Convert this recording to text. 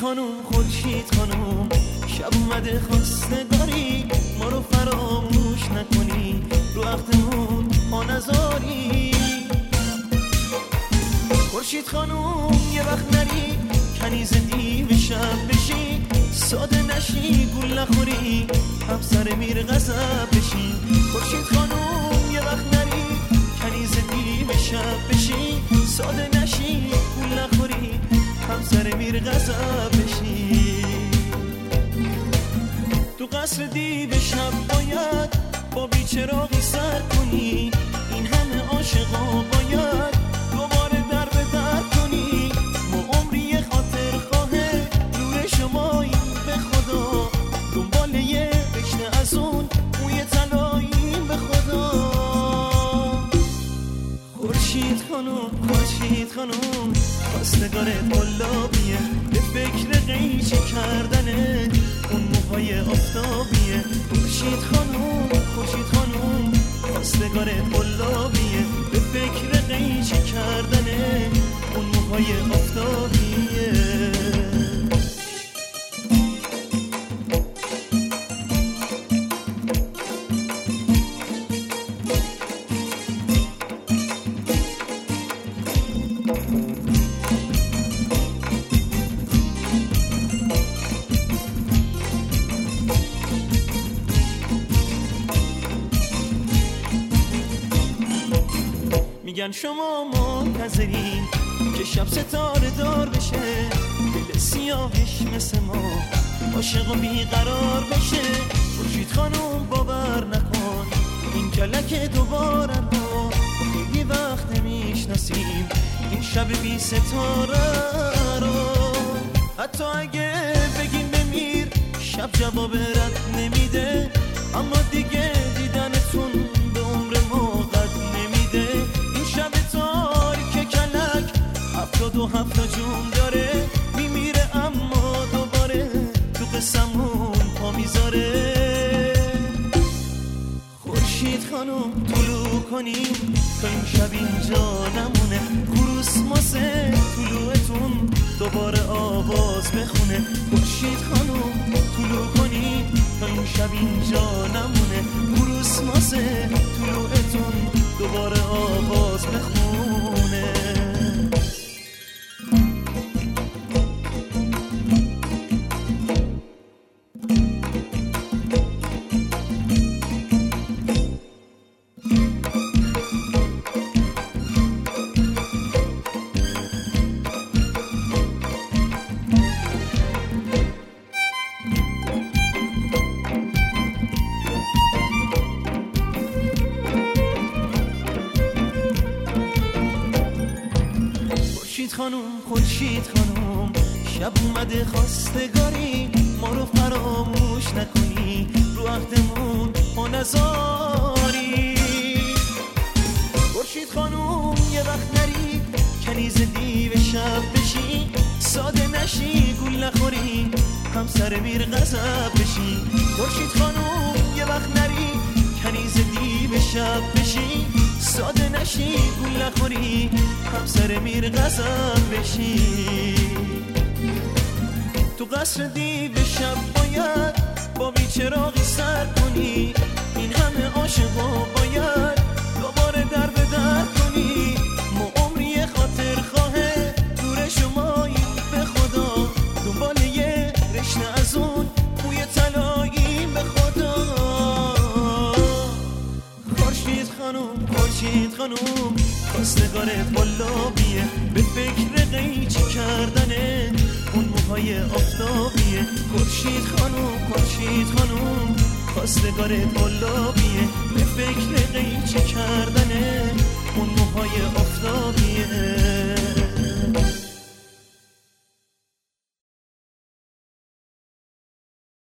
خانوم خورشید خانوم شب اومده خواستگاری ما رو فراموش نکنی رو وقتمون ما نذاری خورشید خانوم یه وقت نری کنیز دیو شب بشی ساده نشی گول نخوری همسر میر غضب بشی خورشید خانوم یه وقت نری کنیز دیو شب بشی ساده نشی گول نخوری همسر میر غضب بشی تو قصر دیو شب باید با بیچراغی سر کنی این همه عاشقا باید دوباره در به در کنی ما عمری خاطر خواهه نور شماییم به خدا دنبال یه رشته از اون موی طلاییم به خدا خورشید خانوم خواستگارت قلابیه به فکر قیچی کردنه اون موهای آفتابیه خورشید خانوم خواستگارت قلابیه به فکر قیچی کردنه اون موهای آفتابیه میگن شما منتظرین که شب ستاره دار بشه دل سیاهش مثل ما عاشق و بیقرار بشه خورشید خانوم باور نکن این کلک دوباره ما خیلی وقت نمیشناسیم این شب بی ستاره رو حتی اگه بگیم بمیر شب جواب رد نمیده اما دیگه دیدنتون به عمر ما قد نمیده شب تاریک کلک 77 جون داره میمیره اما دوباره تو قسمون پا میذاره خورشید خانوم طلوع کنیم تا این شب اینجا نمونه کروس ماسه طلوعتون دوباره آواز بخونه خورشید خانوم طلوع کنیم تا این شب اینجا نمونه کروس ماسه طلوعتون دوباره آواز بخونه خورشید خانوم شب اومده خواستگاری ما رو فراموش نکنی رو عهدمون ما نذاری خورشید خانوم یه وقت نری کنیز دیو شب بشی ساده نشی گول نخوری همسر میر غضب بشی خورشید خانوم یه وقت نری کنیز دیو شب بشی ساده نشی گول نخوری همسر میر غضب بشی تو قصر دیو شب باید با بیچراغی سر کنی این همه عاشقا باید دوباره در به در کنی ما عمری خاطر خواهه دور شماییم به خدا دنبال یه رشته از اون موی طلاییم به خدا خورشید خانوم خواستگارت قلابیه به فکر قیچی کردنه اون موهای آفتابیه خورشید خانوم خواستگارت قلابیه به فکر قیچی کردنه اون موهای آفتابیه